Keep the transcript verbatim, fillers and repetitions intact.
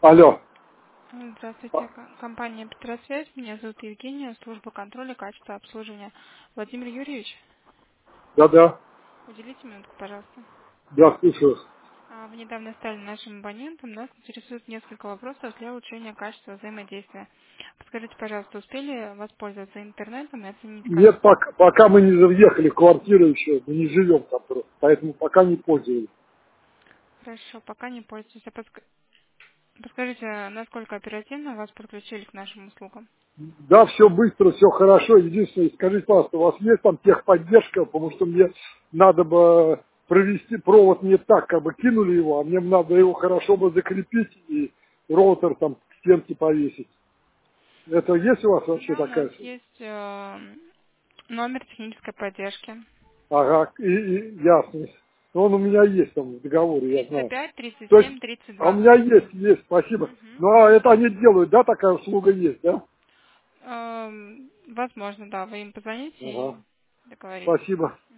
Алло. Здравствуйте, к- компания Петросвязь. Меня зовут Евгения, служба контроля качества обслуживания. Владимир Юрьевич, Да-да. уделите минутку, пожалуйста. Да, слушаю. А, Вы недавно стали нашим абонентом. Нас интересует несколько вопросов для улучшения качества взаимодействия. Подскажите, пожалуйста, успели воспользоваться интернетом и оценить Нет, качество? пока, пока мы не въехали в квартиру еще, мы не живем там просто, поэтому пока не пользуемся. Хорошо, пока не пользуйтесь. А подск- Подскажите, насколько оперативно вас подключили к нашим услугам? Да, все быстро, все хорошо. Единственное, скажите, пожалуйста, у вас есть там техподдержка, потому что мне надо бы провести провод не так, как бы кинули его, а мне надо его хорошо бы закрепить и роутер там к стенке повесить. Это есть у вас вообще Да, у нас такая? есть э, номер технической поддержки. Ага, и, и ясно. Он у меня есть там в договоре, я триста знаю. пять, тридцать То есть, семь, тридцать а у два. меня есть, есть, спасибо. Мгм. Ну, а это они делают, да, такая услуга есть, да? Эм, Возможно, да, вы им позвоните Ага, и договоритесь. спасибо.